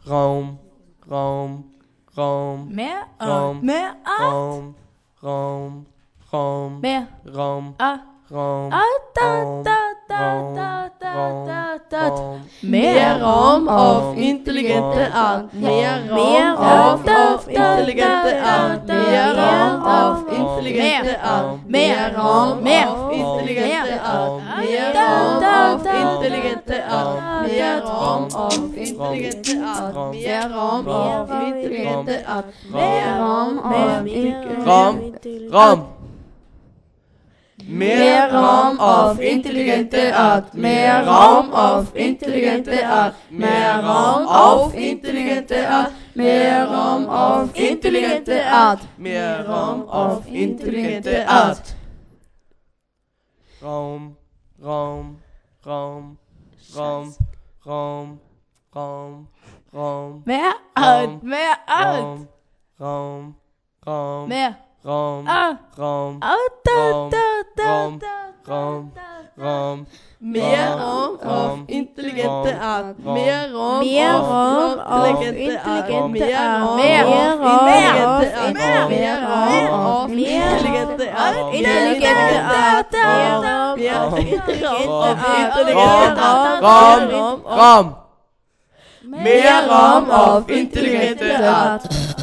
Raum, Raum, Raum. Mehr Raum, mehr Raum, Raum, Raum. mehr Raum, Raum, mehr Raum auf intelligente Art. Mehr Raum auf intelligente Art. Mehr Raum auf intelligente Art. Mehr Raum auf intelligente Art. Mehr Raum auf intelligente Art. Mehr Raum auf intelligente Art. Mehr Raum auf intelligente Art. Mehr Raum auf intelligente Art. Raum. Mehr Raum auf intelligente Art. Mehr Raum auf intelligente Art. Mehr Raum auf intelligente Art. Mehr Raum auf intelligente Art. Mehr Raum auf intelligente Art. Raum, Raum, Raum, Raum, Raum, Raum, Raum. mehr Raum, mehr Raum, Raum, Raum, mehr Raum, Raum, Raum, Raum, Raum. Mehr Raum auf intelligente Art. Mehr Raum auf auf intelligente Art. Mehr Raum auf intelligente Art. intelligente Art. Mehr auf intelligente Art. Raum, Raum. Mehr Raum auf intelligente Art.